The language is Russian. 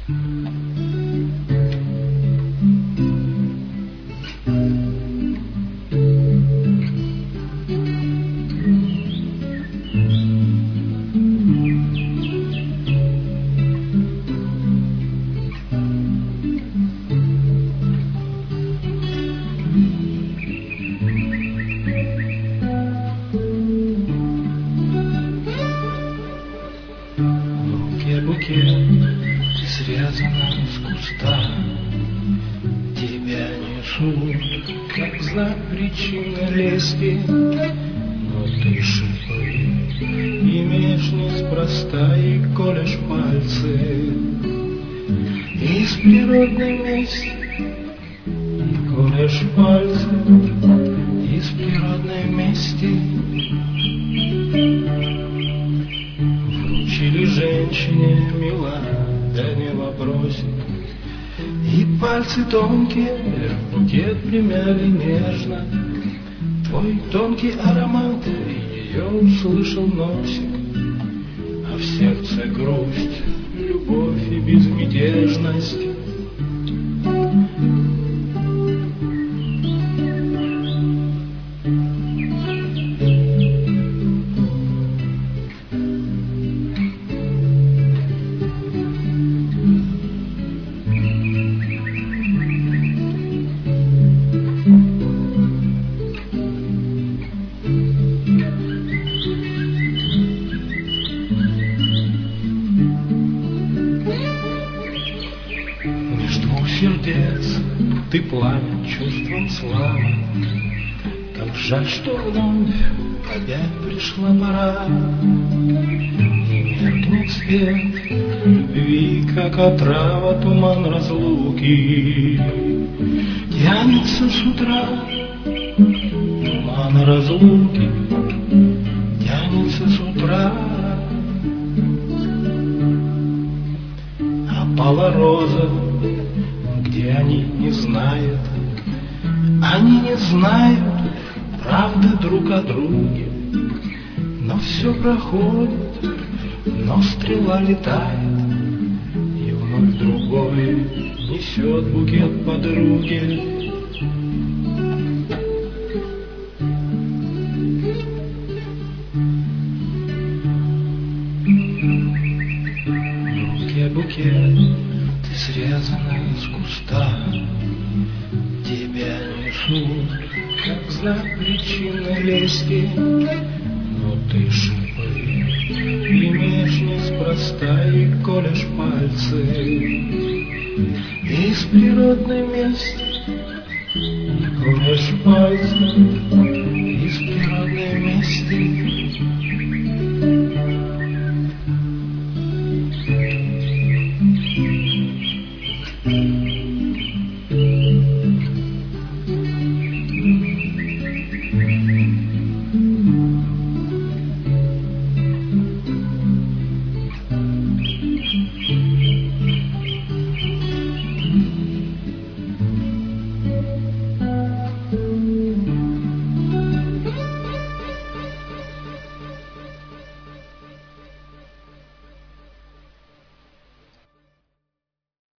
Букет, ты срезана с куста, тебя несут, как знак причины лести, но ты шипы имеешь неспроста и колешь пальцы из природной мести, и колешь пальцы из природной мести. Вручили женщине мила, да не вопросик, и пальцы тонкие в букет примяли нежно. Твой тонкий аромат, ее услышал носик, а в сердце грусть, любовь и безмятежность. Сердец, ты пламя чувством славы, как жаль, что вновь опять пришла пора, и меркнет свет любви, как отрава туман разлуки. Тянется с утра туман разлуки, тянется с утра. Опала роза, где они не знают правды друг о друге, но все проходит, но стрела летает, и вновь другой несет букет подруги. Букет, ты срезана с куста, тебя несут, как знак причины лести, но ты шипы имеешь неспроста и колешь пальцы из природной мести, и колешь пальцы